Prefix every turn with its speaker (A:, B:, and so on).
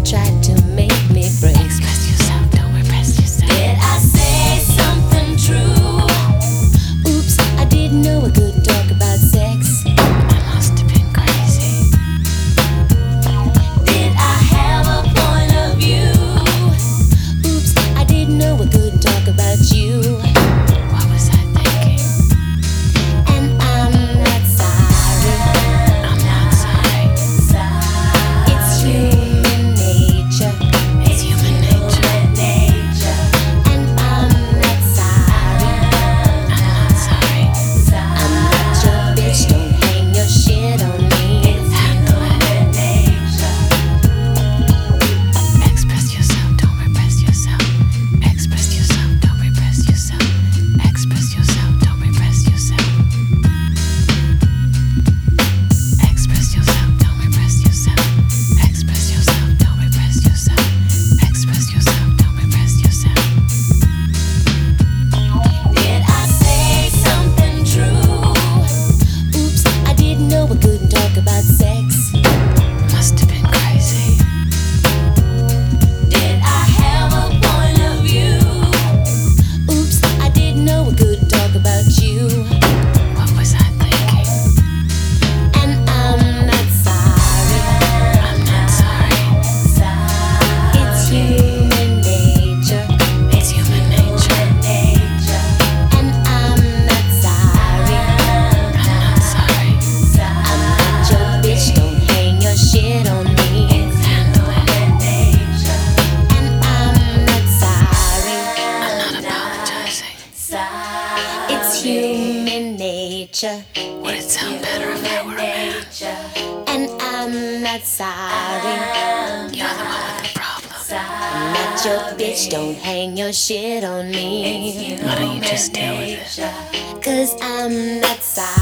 A: tried to make me break.
B: Express yourself, don't repress yourself.
A: Did I say something true? Oops, I didn't know I could talk about sex.
B: I must have been crazy.
A: Did I have a point of view? Oops, I didn't know I could talk about you.
B: What was I thinking?
A: And I'm not sorry.
B: I'm not sorry.
A: It's human nature.
B: It's human nature.
A: And I'm not sorry.
B: I'm not sorry.
A: I'm not your bitch, don't hang your shit on me.
B: Handle it. Express yourself, don't repress yourself. Express yourself, don't repress yourself. Express yourself, don't repress yourself. Express yourself, don't repress yourself. Express yourself, don't repress yourself. Express yourself, don't repress yourself.
A: Did I say something true? Oops, I didn't know I couldn't talk about sex.
B: Must have been crazy.
A: Did I have a point of view? Oops, I didn't know I could talk about you.
B: What was I thinking?
A: And I'm not sorry.
B: I'm not sorry.
A: It's human nature.
B: It's human nature.
A: And I'm not sorry.
B: I'm not sorry.
A: I'm not your bitch, don't hang your shit on me.
B: Handle it.
A: And I'm not sorry.
B: I'm not apologizing.
A: It's human nature.
B: Would it sound better if I were a man?
A: And I'm not sorry.
B: You're the one with the problem.
A: I'm not your bitch, don't hang your shit on me.
B: Why don't you just deal with it?
A: 'Cause I'm not sorry.